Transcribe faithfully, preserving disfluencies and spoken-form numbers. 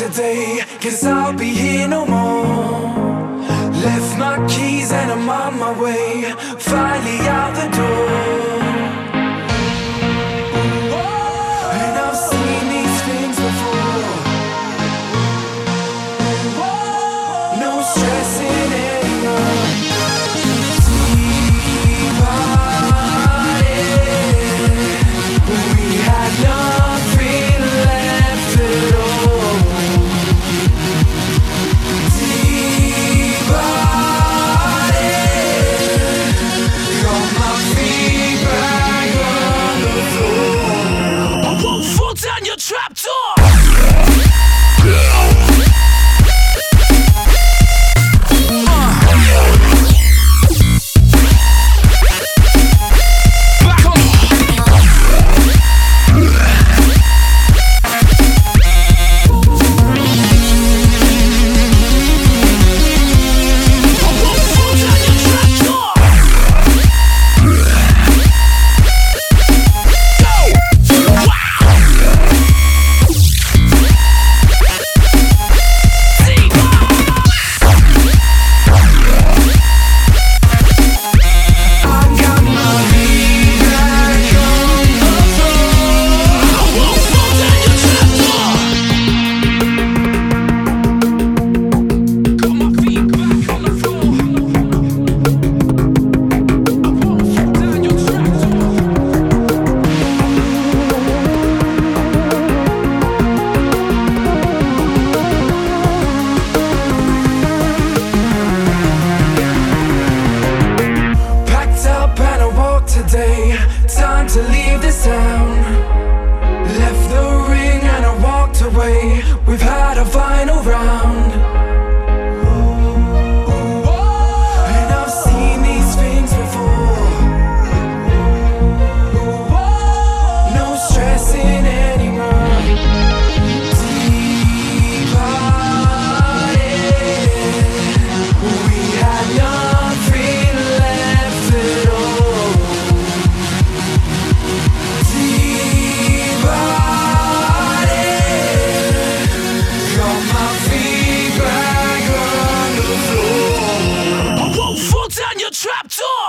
today, cause I'll be here no more. Left my keys and I'm on my way, finally out the door. And I've seen these things before. No stressing anymore. We had nothing left at all. Divided, got my feet back on the floor. I won't fall down your trap door. Time to leave this town. Left the ring and I walked away. We've had a final round. And I've seen these things before. No stressing anymore. Divided, we had nothing left at all. Trap door!